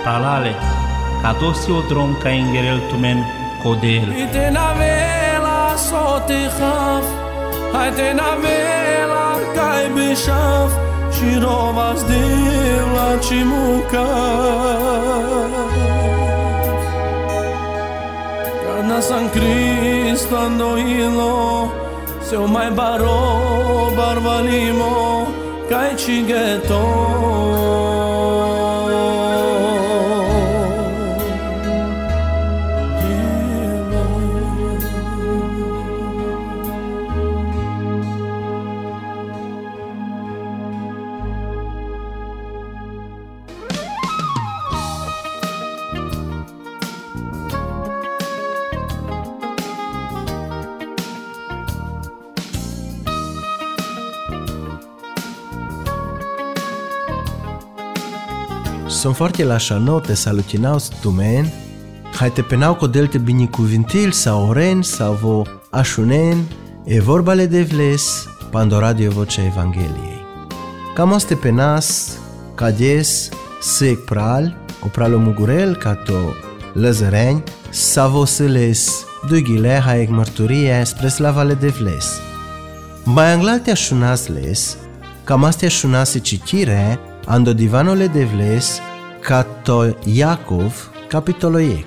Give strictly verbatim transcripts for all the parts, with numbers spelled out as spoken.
pralale, ca dosi o drom ca ingerel tumen codel. Ite na vela so te khaf, hai te na vela kai bishaf, și rovas de la cimuca. Cana San Cristo andoilo, se o mai baro barbalimo, kai cigheto. Sunt foarte la șanot te salutinau stumen, hai te penau cu delte binicuvintil sau oren sau vo așunen, e vorbale de vles, pando radio vocea Evangheliei. Cam oste penas, cades, sec pral, o pralo mugurel ca to lăzăreni, sau vo săles dughile haec mărturie spre slavale de vles. Mai anglalte așunas les, cam astea așunase citire, ando divanole de vles, ca to Iacov, capitolo ec.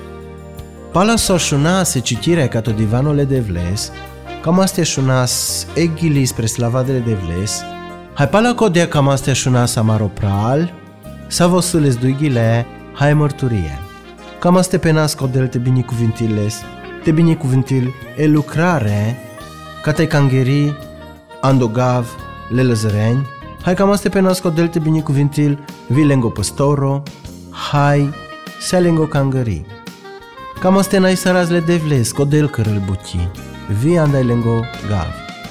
Pala so așunase citire ca to divanole de vles, cam astea așunas eghili spre slavadele de vles, hai pala codea cam astea așunas amaropral, sa vosules dughile, hai mărturie. Cam astea penas codel te binicuvintiles, te binicuvintil e lucrare, ca te cangheri, andogav, le lăzăreni, hai cam astea penas codel te binicuvintil, vi lengo păstoro, hai, se lengo cangheri. Cam astea n-ai sarazle de vles, codel cărăl buchi, vi andai lengo gav.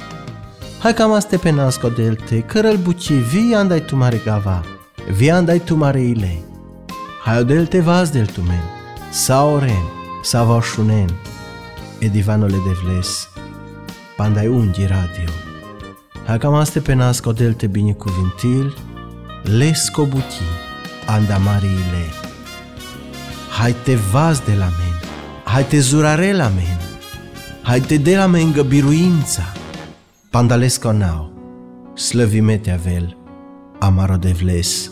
Hai cam astea penas codel te, cărăl buchi, vi andai tu mare gava, vi andai tu mare ile. Hai odel te vaz del tu men, sa oren, sa vașunen, e divanole de vles, pandai unghi radio. Hai cam astea penas codel te binicuvintil, lesco buchi, anda marile. Hai te vaz de la men, hai te zurare la men, hai te de la men găbiruința, pandalesco nau, slăvimete avel, amaro de vles.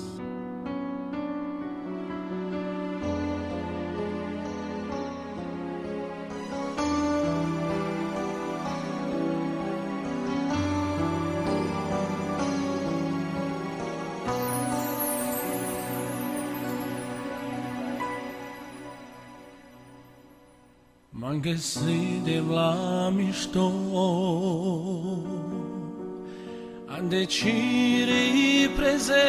M-am găsit de la mișto, am deciri prezenția,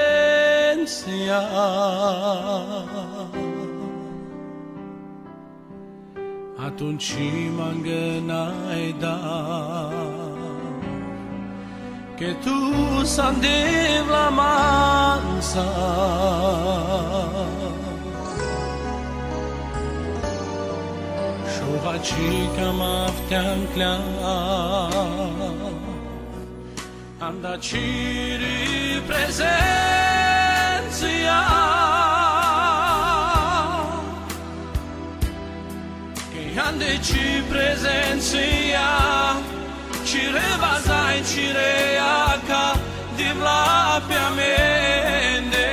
atunci m-am gânai da, că tu s-am dev la mansa. Vacica mafteam clea, am dat ciri prezenția, că am deci prezenția, cire vazai cirea ca divla pe amende.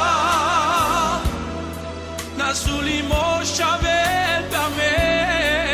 Sulimo shavel pe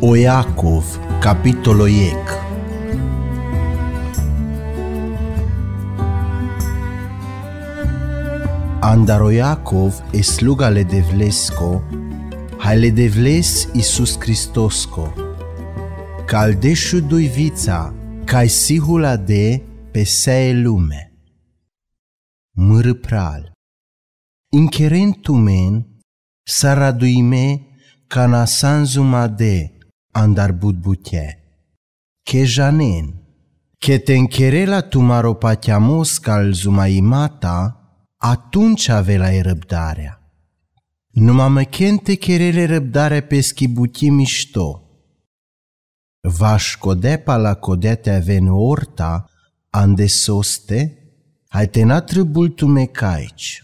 O Iacov, capitolo Iec. Andaro Iacov e sluga le devlesko, hai le devles Iisus Cristosko, caldeshu duivița, cai sihula de pe see lume. Mâră pral. Incheren tumen, saraduime, cana sanzumade, andar budbuche. Che janen, che te încherela tumaro patiamos cal zumaimata, atunci avea răbdarea. Numai măchente cherele răbdarea pe schibuchi mișto. Va-și codepa la codete aven orta, ande soste, hai tena trâbul tu mecaici.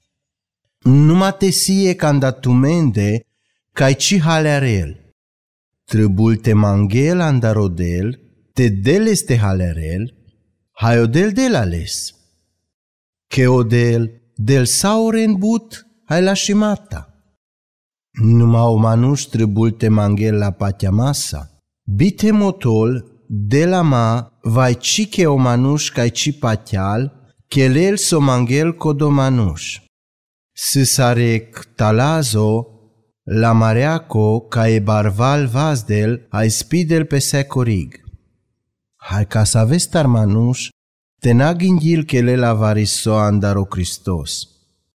Numai te sie canda tu mende, cai ci halearel. Trâbul te manghel andarodel, te deles te halearel, hai odel del ales. Che odel del sauren but, hai la shimata. Numai o manuș trâbul te manghel la patia masa. Bite motol, de la ma, vai ci che o manuș cai ci patial, che lel so manghel codo manuș. Sisarec talazo, la mareaco, ca e barval vazdel, ai spidel pe secorig. Hai ca să aveți tar manuș, te naghindil che le la variso andaro Cristos.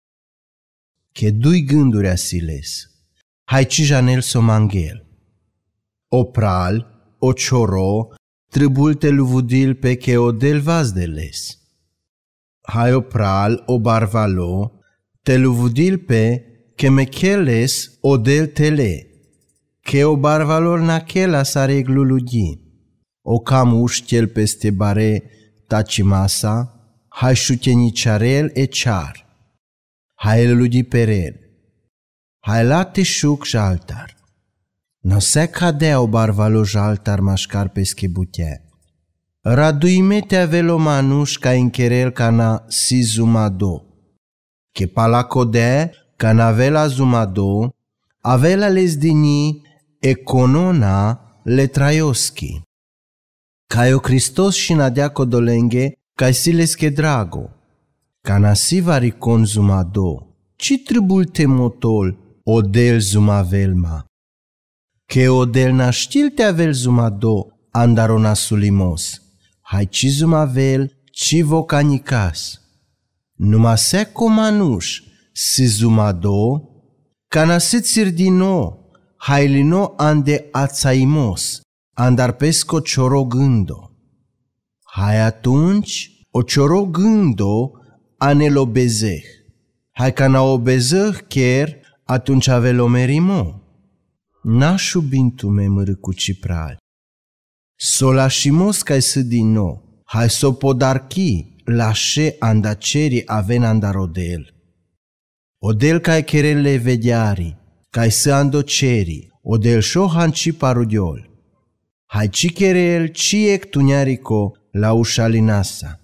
Che dui gânduri asiles, hai ci janel so manghel. O pral, o cioro, trâbul te luvudil pe che o del vazdeles. Hai o pral, o barvalo, te luvudil pe che mecheles o del tele, che o barvalor nachela sa reglulugi. O camuș cel peste bare tacimasa, hai șuteniciarel e char. Hai eludi perel, hai late șuc jaltar. No se cadea o barvalo jaltar mașcar pe schibute. Raduime te avelo manuș ca încherel ca na si zumado. Che palacode ca na vela zumado, avela les dini e conona le traioschi. Ca o Cristos și nadea codolenghe, ca si les che drago. Ca na si varicon zumado, ci tribul te motol, o del zumavelma. Che o del naștil te avel zumado, andarona sulimos. Hai ci zumavel, ci vocanicas. Numa seco manuș, si zumado, ca na se țirdino, hai lino ande ațaimos, andar pesco cioro gândo. Hai atunci, o cioro gândo, anel obezeh. Hai ca na obezeh chiar, atunci avelo merimo. Nașu bintume mărâcu cipral. Solașimos ca să din nou, hai so podarchi, lașe andaceri aven andarodel. Odel ca cherele vediari, ca să andoceri, odel șohan ci parudiol. Hai ci cherel ci ec tuniarico la ușalinasa.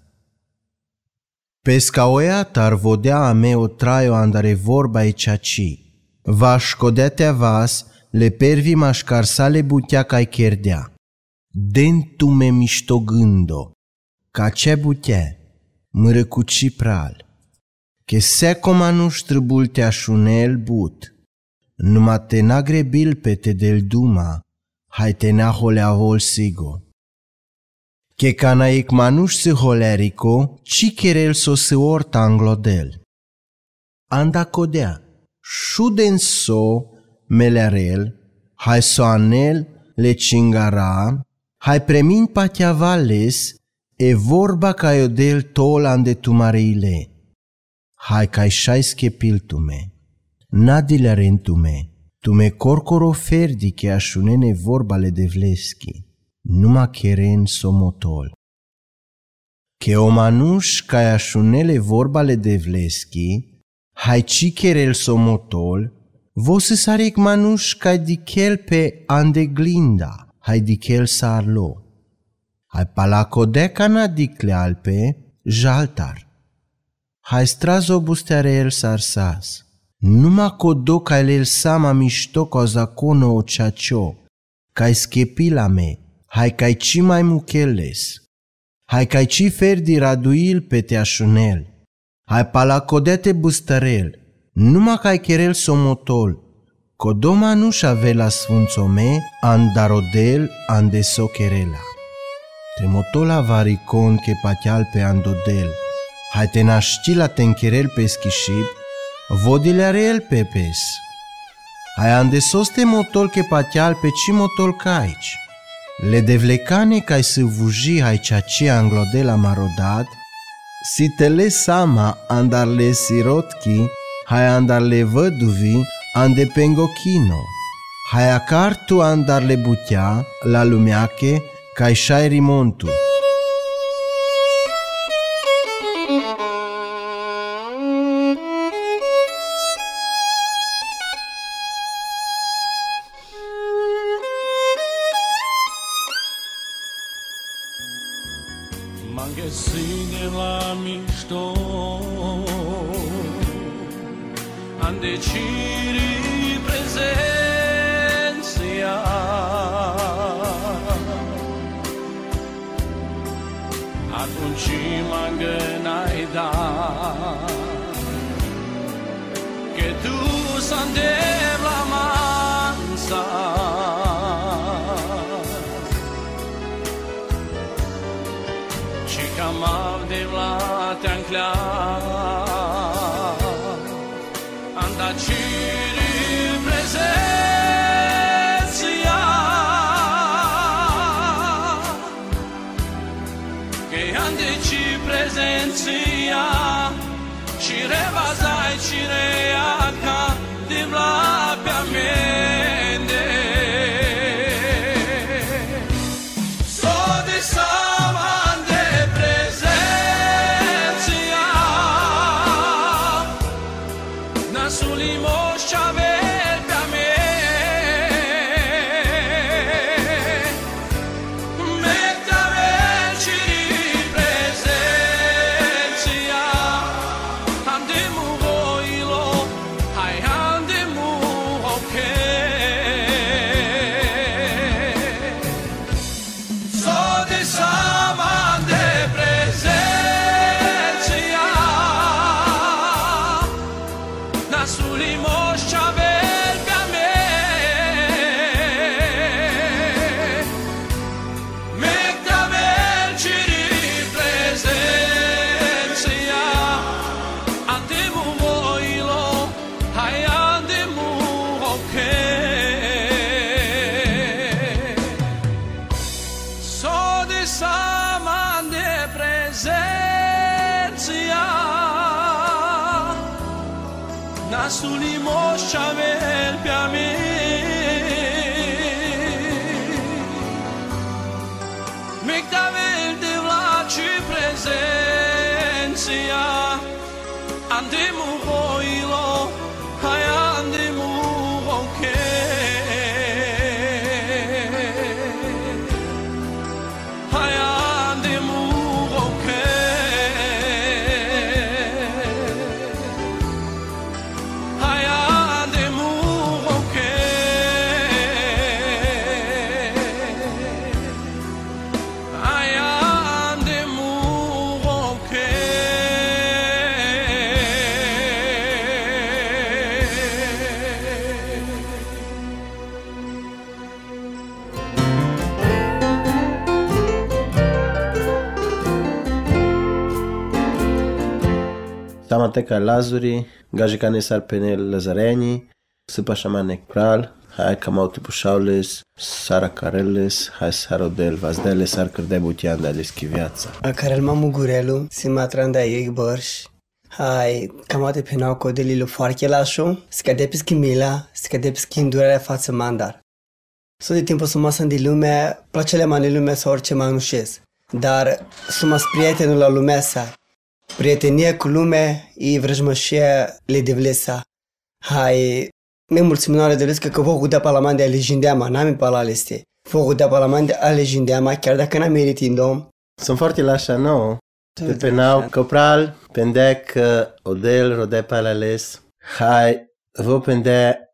Pesca oia tar vodea a me o traio andare vorba e ceaci. Va-și codete vas, le pervi mașcar sale butea ca-i cherdea. Dentume mișto gândo, ca ce butea, mărăcuci pral. Che seco manuș trâbul te așunel but, numai te nagrebil pe te del duma, hai te nahole avol sigo. Che canaic manuș se holerico, ci cherel so se orta anglodel. Anda codea, șuden so melearel, hai so anel le cingara, hai premin patia vales, e vorba ca eu del tol ande tu mareile. Hai ca șai schepil tume, nadile rentume, tume corcoro ferdi che așunene vorba le devleschi, numa cheren somotol. Che o manuș ca așunele vorba le devleschi, hai ci cherel somotol, vo să sarec manuș ca dichel pe ande glinda, hai dichel sarlo. Hai palacodeca na dicle alpe, jaltar. Hai strazo busteare el sarsas. Numa codo ca el sama mișto ca zaconă o ceacio, cai schepila me, hai cai ci mai mucheles, hai cai ci ferdi raduil pe te așunel, hai palacodete bustărel, numai cai cherel somotol, codoma nu-și avea sfânțome, andarodel andeso cherela. Tremotola varicon che pateal pe andodel, hai te naști la tencherel pe schishib, vodile arel pe pes. Hai andesos te motol che pateal pe ci motol caici. Le devlecane cai să vuji hai ceaci anglodela marodat, si te le sama andarle sirotchi, hai andarle văduvi, ande pengochino. Hai acartu andarle butea, la lumeache, cai șai rimontu. M-am găsit de la mișto, am decidit prezenția. Atunci m-am gândit că tu s-andem la mansa, și cam av de la te-anclea, am dat ciri prezenția, că am deci prezenția, și revazai cirea ca de la pe amende. So de saman de prezenția, nasul imoș ce-aver pe ame, me-taver ciri prezenția, am de muvoilo, hai am de muhoche. So de saman de prezenția, nasul imoș ce-aver pe ame, me-taver ciri prezenția, am de muvoilo, hai am de muhoche. So de saman de prezenția, nasul imoș ce-aver pe ame, me-taver de vlaci prezenția, am de muvoilo, hai am de muhoche. Hai am de muhoche. Hai am de muhoche. Hai am de muhoche. Samateca Lazuri, gajicane sarpenel Lazareni, săpa șamane kral, hai camau tipușaules, sara careles, hai sarodel vazdele, sar cârdai butian de alischi viața. Akarel mamu gurelu, si matranda ieg bărș. Hai, camate penau codelilu foarte lașu, scadepis chimila, scadepis chindurarea față mandar. So de timpul sumas în de lume, placele mani lume sau orice manușez. Dar sumas prietenul la lumea sa. Prietenia cu lume e vrăjmășia le devlesa. Hai, me mulțuminoare de că vă gudea parlament de legendeama, n-am pe ala este. Vă gudea parlament de legendeama, chiar dacă n-am meritit-o. Sunt foarte lașa nouă. Pe penau, copral, pendec, odel, rodea pe alales. Hai, vă pendea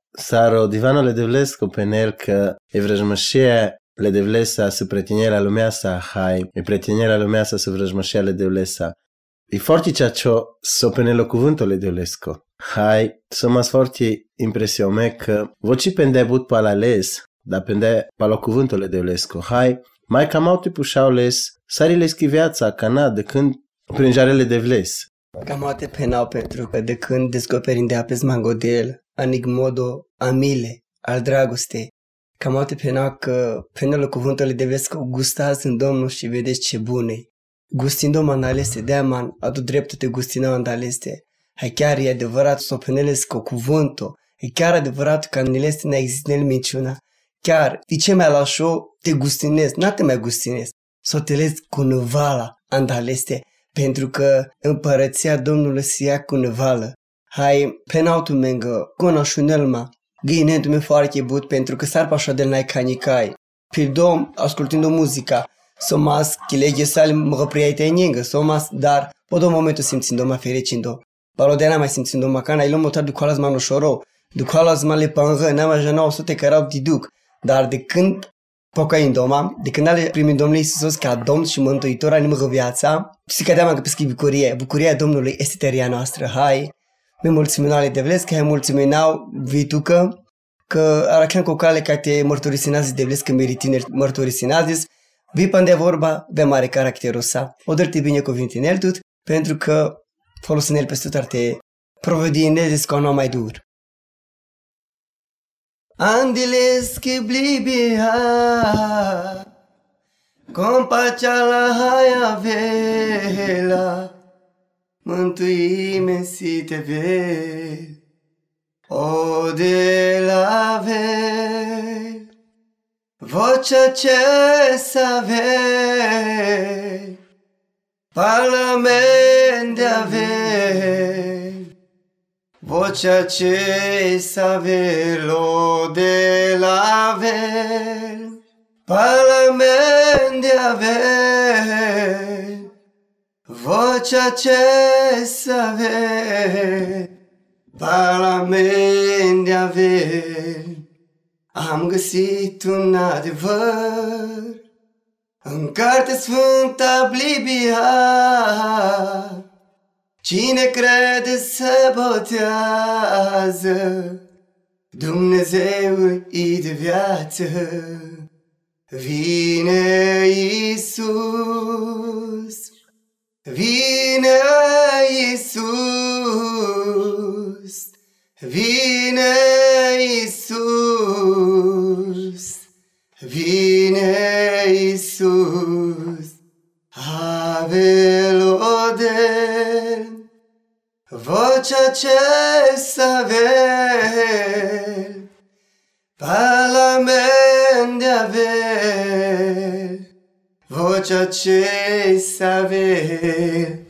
Saro divano le devlesko penel că evrăjmășia le devlesa să pretinierea lumea sa, hai, e pretinierea lumea sa să vrăjmășia le devlesa. E forti ceacio so penelo cuvântul le devlesco. Hai, so mas forti impresiome că voci pende but palales, da pende palo cuvântul le devlesco. Hai, mai cam au te pușaules, sarileski viața, cana, de când prin jarele devles. Cam au te penau pentru că de când descoperim de apes mangodel, anigmodo, amile, al dragoste. Cam au te penau că penelo cuvântul le devlesco gustați în Domnul și vedeți ce bune. Gustindo mandaleste, de man, adu dreptul te gustina mandaleste. Hai chiar e adevărat să o penelesco cuvântul. E chiar adevărat că anileste n-a existat minciuna. Chiar, de ce mai lașo te gustinezi, n-a te mai gustinezi. S-o telezi cu năvala andaleste, pentru că împărăția Domnului se ia cu năvală. Hai, penautul mengă, conoșunelma, gâinentul meu foarte but, pentru că s-ar pașa de n-ai canicai. Pildom, ascultând muzica, somas chilege sale mă prieteni ningă, somas, dar podo momentul simțind-o ma fericind-o. Balodena mai simțind-o ma cana, ilom motar du coalas manu șoro, du coalas ma le pangă, n-am ajana o sute cărau diduc, dar de când pocăind-o ma, de când ale primit Domnului Iisus ca Domn și Mântuitor animă viața, și că deama că peschi bucurie, bucuria Domnului este teria noastră, hai, mi mulțumim ale de vles, că hai mulțuminau vitucă, că arachan cu cale ca te mărturisinazi de vles, că meritineri mărturisinazi, vipan de vorba, ve mare caracterul sa. O dă-te binecuvinte în el tot, pentru că folosin el peste tot ar te provedi în el cu un mai dur. Andiles che blibia, compacea la haia vela, mântuime si te ve, o de la ve. Vocea ce s-ave, parlament de ave, vocea ce s-ave, lo de la ave, parlament de ave, vocea ce s-ave, parlament de ave. Am găsit un adevăr în Cartea Sfânta Biblia. Cine crede se botează, Dumnezeul e de viață. Vine Iisus, vine Iisus, vine Iisus, vine Iisus, ave-lo de vocea ce s-ave, parlament de ave, vocea ce s-ave.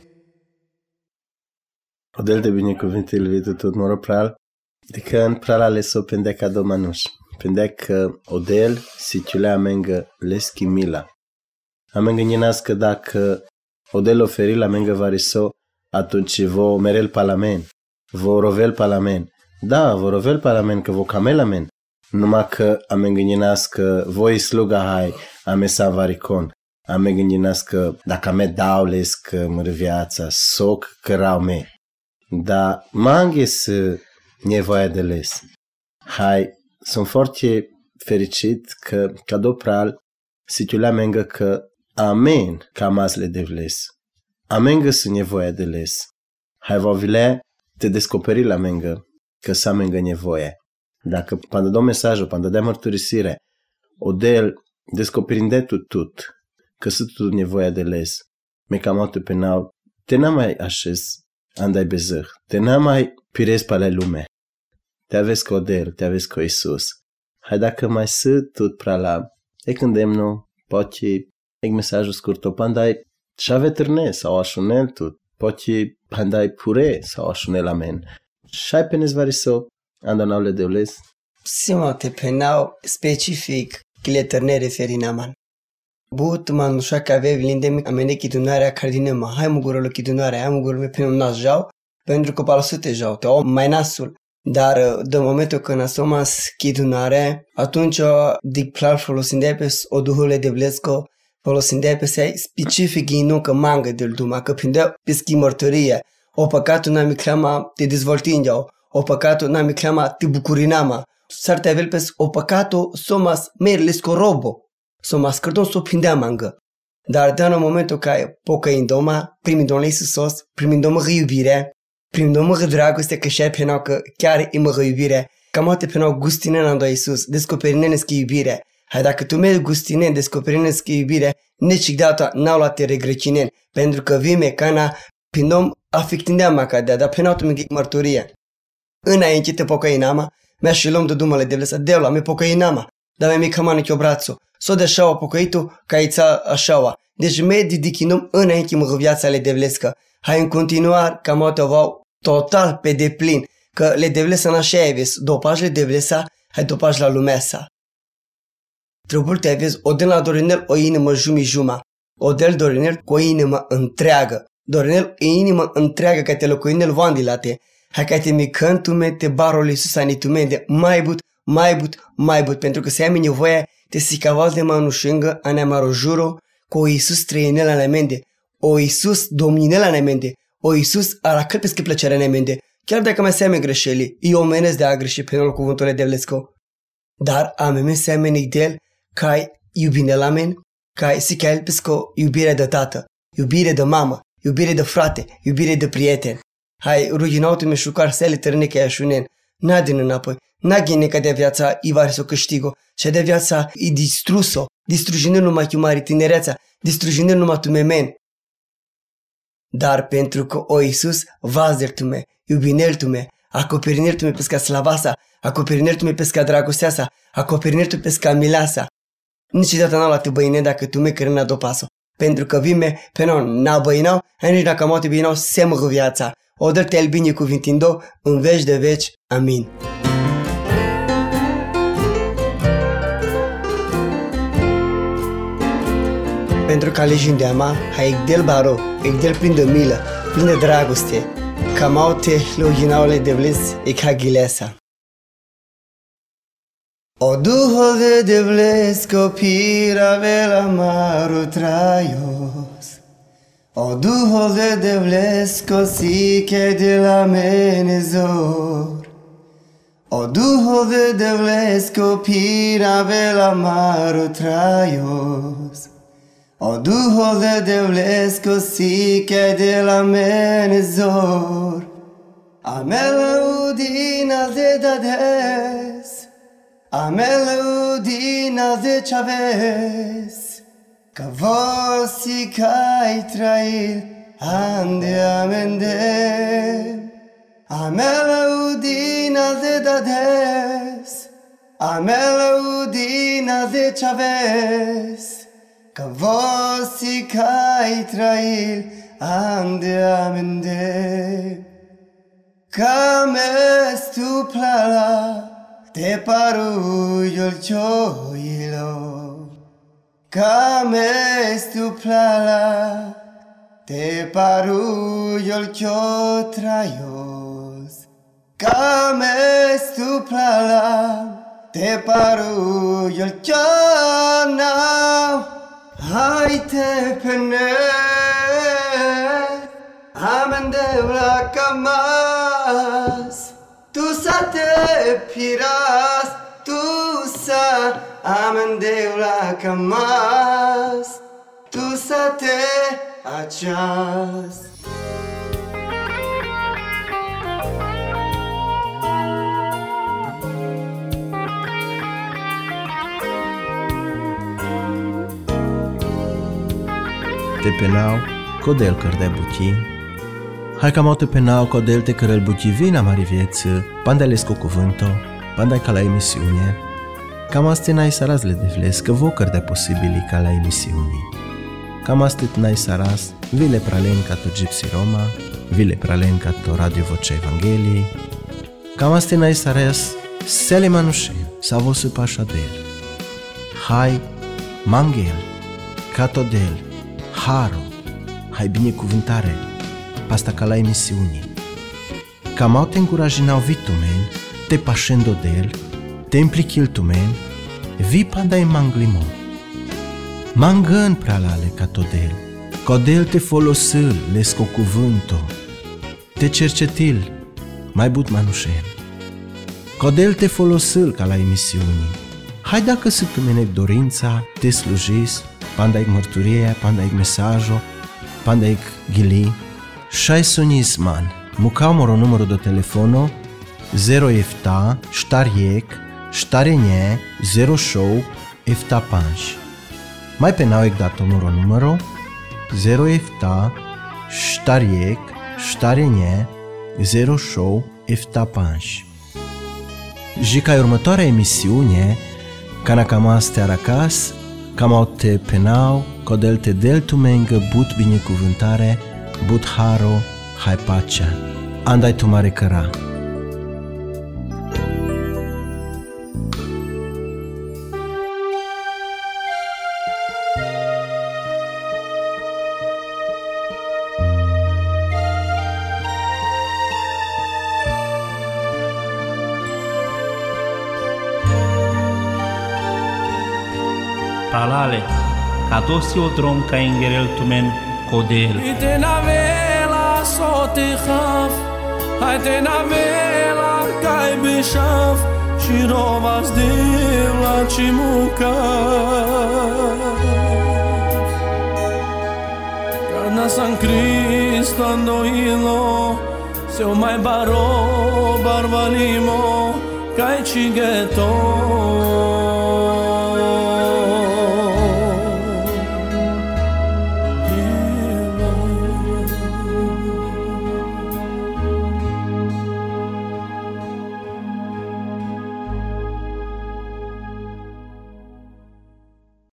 Odel de binecuvântul viitor tot moro pral, de că în prala le so pendeca domanuș. Pendeca odel si ciulea amengă leski mila. Amengă ninască dacă odel oferi la amengă variso, atunci vo merel parlament, vo rovel parlament. Da, vo rovel parlament, că vo camelamen. Numai că amengă ninască voi sluga hai, ame sa varicon. Amengă ninască dacă ame daulesc măr viața, soc cărau me. Da, manghes nevoia de les. Hai, sunt foarte fericit că cadou pral situlea mengă că amen camasle de vles. Amengă sunt nevoia de les. Hai va vile te descoperi la mengă că sa mengă nevoie. Dacă până dau mesajul, până dea mărturisire, odel descoperinde tu tot că sunt tu nevoia de les. Me camote penau, te n-am mai așez andai bezăh, te n-am mai pirez pe la lume. Te aveți cu odel, te aveți cu Iisus. Hai dacă mai sunt tot prea la, e când demno, poate e mesajul scurt, o pandai șave târne sau așunel tot, poate pandai pure sau așunel amen. Și-ai penes variso, andonaule de ules? Sima te penau specific că le târne referin aman. But man nu șa că avevi lindem amene chidunarea cardinema. Hai mugurul chidunarea, hai mugurul me penum nas jau, pentru că palasute jau, te o mai nasul. Dar de momentul când asoma schidunare, atunci dic plal folosind pe o duhule de vlesco, folosind pe se specific inu că mangă del duma, că prinde pe schi mărtărie, o păcatul n-am clama te dezvoltindeau, o păcatul n-am clama te bucurinama, s-ar te avel pe o păcatul somas merlesco robo, somas cărdon so prindea mangă. Dar în momentul că pocăind doma, primind Domnul Iisus, primind Domnul iubire, primind Domnul dragoste că și-ai penau că chiar e mă iubire, cam o te penau gustine în Iisus, descoperinene că iubire. Hai dacă tu mergi gustine, descoperinene că iubire, nici data n-au luat te regrecinen, pentru că vime cana pindom afectindeam ca de, dar penau tu mi mărturie. Înainte te pocăinama, mi-a și luăm de dumele de vlesa, deula, mi pocăinama, dar mi-a cămană că brațul. So de așa pocăitul ca ița așa. Deci me dedicinăm înainte mă viața le devlescă. Hai în continuar ca mă tăvau total pe deplin. Că le devlesa în așa ai vezi. Dopaj le devlesa, hai dopaj la lumea sa. Trebuie te vezi o de la Dorinel o inimă jumi-juma. O del Dorinel cu o inimă întreagă. Dorinel e inimă întreagă ca te locuinel vandilate. Hai ca te micând tu me te barul Iisus anitume de mai but, mai but, mai but. Pentru că se ai nevoie te sicaval de manușângă a neamaro juro că o Iisus trăinela la mende, o Iisus dominela la mende, o Iisus aracăl pescă plăcerea la mende, chiar dacă mai seame greșeli, eu omenesc de a greși pe nul cuvântul de vlesco. Dar ameme seame nigdel ca iubine la men, ca sicael pesco iubire de tată, iubire de mamă, iubire de frate, iubire de prieten. Hai, ruginautul me șucar să le tărne că iașunen, n-a din înapoi. N-a ghine că de viața i vari să o câștigă, și de viața i distrus-o, distruginând numai chiumari tinereața, distruginând numai tu memen. Dar pentru că o Iisus vazder tu me, iubinel tu me, acoperiner tu me pesca slavasa, acoperiner tu me pesca dragosteasa, acoperiner tu pesca milasa. Niciodată n-au luat băine dacă tu me cărâna dopaso, pentru că vime pe nou n-a băinau, ai nici dacă moate băinau semă viața. O dă te-al binecuvintindo în veci de veci. Amin. Pentru că alegi undeama, hai egdel baro, egdel plin de milă, plin de dragoste, ca maute loginaule de vles e ca ghilesa. O duhul de devles copira vela maru traios, o duhul de devles cosiche de la menezor, o duhul de devles copira vela maru traios, o duhul de devles cosiche de la menezor, amela udina de dades, amela udina de chaves, că vosi cai trail ande amende, amela udina de dades, amela udina de chaves, că vosi cai trail ande amende. Cam estu plala te paruiul cioilo, cam estu plala te paruiul ciotraios, cam estu plala te paruiul cionau. Hai te pene amende la camas, tu sa te piras, tu sa amende la camas, tu sa te achas. Te penau codel cărdea buchi, hai cam te penau codel te cărăl buchi vina mari vieță, pandalesco cuvânto, pandai ca la emisiune, cam aste n-ai saras le devles, că vo cărdea posibili ca la emisiuni, cam aste n-ai saras, vile pralen ca to Gypsy Roma, vile pralen ca to Radio Vocea Evangheliei, cam aste n-ai saras, sele manușen, sa vo se pașa del, hai mangel, catodel, haro, hai binecuvântare, pasta ca la emisiunii. Camau te încurajinau vi tumen, te pașendo del, te implichil tumen, vi pandai manglimo. Mangân pralale ca todel, codel te folosil, lesco cuvânto, te cercetil, mai but manușen. Codel te folosil ca la emisiuni. Hai dacă să tumenec dorința, te slujis, pandaic mărturie, pandaic mesajo, pandaic ghili, șai sonis man, mucau moro numărul de telefono zero efta, ștariec, ștarenye, zero show, efta panș. Mai penau ec dato moro numero zero efta, ștariec, ștarenye, zero show, efta panș. Și ca următoarea emisiune, cana cama steara acasă, cam au te penau, codel te del tu mengă, but binecuvântare, but haro, hai pacea. Andai tu mare căra. Pralale, cadosi o drom ca ingerel tumen codel. Ite navela sote khaf, haite navela kai bishaf, shirovas devla chimuka. Kana San Cristo andoilo, seu mai baro barbalimo, kai chigeto.